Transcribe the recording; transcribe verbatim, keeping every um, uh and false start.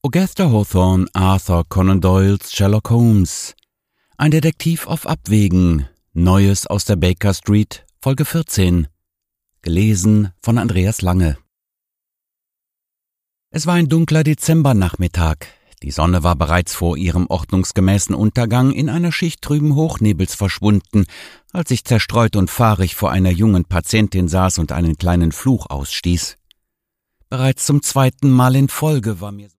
Augusta Hawthorne, Arthur Conan Doyles Sherlock Holmes. Ein Detektiv auf Abwägen. Neues aus der Baker Street, Folge vierzehn. Gelesen von Andreas Lange. Es war ein dunkler Dezembernachmittag. Die Sonne war bereits vor ihrem ordnungsgemäßen Untergang in einer Schicht trüben Hochnebels verschwunden, als ich zerstreut und fahrig vor einer jungen Patientin saß und einen kleinen Fluch ausstieß. Bereits zum zweiten Mal in Folge war mir